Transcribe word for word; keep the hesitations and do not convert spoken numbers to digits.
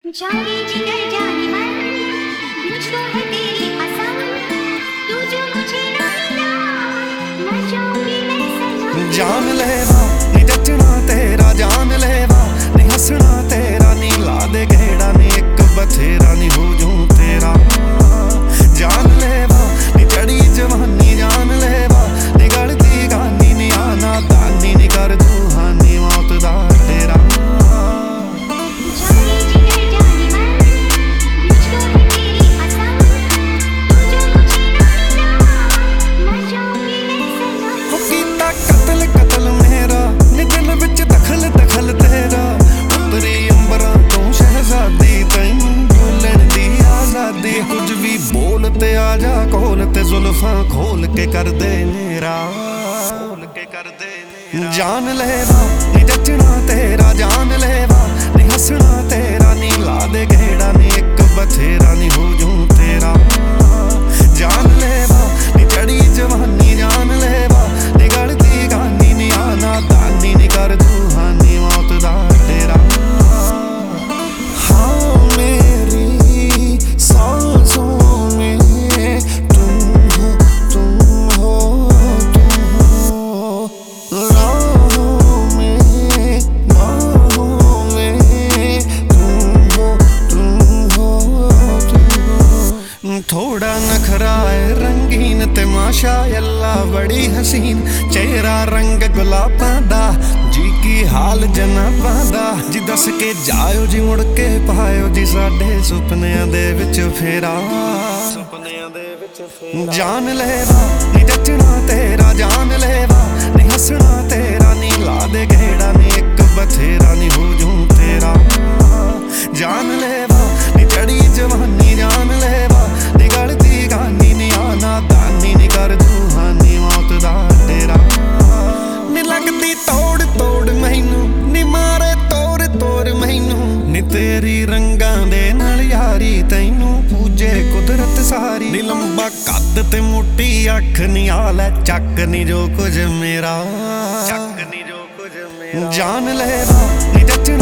जाने जिगर जाने मन मुझको है तेरी पसंद तू जो मुझे ना मिला मर जाऊंगी मैं सनम जान लेवा नी जचना तेरा जान लेवा नी हसना तेरा नी ला दे घेड़ा नी एक बथेरा नी हो जूं तेरा जान लेवा नी चढ़ी जवानी जान लेवा नी गलती गानी नी आना दानी नी कर तू हानी मौत दा तेरा जाने जिगर जाने मन मुझको है तेरी पसंद तू जो मुझे ना मिला मर जाऊंगी मैं सनम हो कीता कतल कतल मेरा नी दिल विच दखल दखल तेरा उतरी अंबरां तों शहजादी तैनूं बोलण दी आजादी कुछ भी बोल ते आ जा कोल ते जुल्फां खोल के कर दे मेरा खोल के कर दे मेरा जान लेवा नी जचना तेरा जान लेवा नी हसना तेरा नी ला दे घेड़ा नी एक बथेरा नी हो जूं तेरा जान लेवा नी चढ़ी जवानी जान लेवा नी गलती गानी नी आना दानी नी कर तू हानी मौत दा तेरा हाँ मेरी सांसों में तुम हो तुम हो तुम हो राहों में बाहों में तुम हो तुम हो तुम हो थोड़ा नखरा है रंगीन ते माशाअल्लाह बड़ी हसीन चेहरा रंग गुलाबां दा जी की हाल जनाबां दा जी दस के जायो जी मुड़ के पायो जी साडे सुपनियां दे विच फेरा सुपनियां दे विच फेरा जान लेवा नी जचना तेरा जान लेवा नी हसना तेरा नी ला दे घेड़ा नी एक बथेरा नी हो जूं तेरा जान लेवा नी चढ़ी जवानी जान लेवा नी गलती गानी नी आना दानी नी कर तू हानी मौत दा तेरा नी लगदी तोड़ तोड़ मैनू नी मारे तोड़ तोड़ मैनू नी तेरी रंगां दे नाल यारी तैनू पूजे कुदरत सारी नी लंबा कद ते मोटी अख नी आले चक नी जो कुछ मेरा चक नी जो कुछ मेरा जान लेवा नी जचना